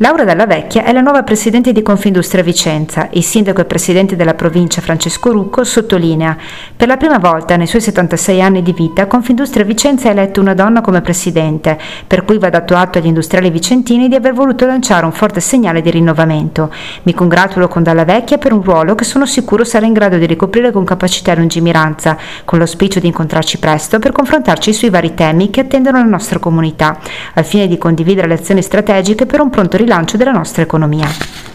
Laura Dalla Vecchia è la nuova presidente di Confindustria Vicenza. Il sindaco e presidente della provincia Francesco Rucco sottolinea: per la prima volta nei suoi 76 anni di vita Confindustria Vicenza ha eletto una donna come presidente, per cui va dato atto agli industriali vicentini di aver voluto lanciare un forte segnale di rinnovamento. Mi congratulo con Dalla Vecchia per un ruolo che sono sicuro sarà in grado di ricoprire con capacità e lungimiranza, con l'auspicio di incontrarci presto per confrontarci sui vari temi che attendono la nostra comunità, al fine di condividere le azioni strategiche per un pronto rilancio della nostra economia.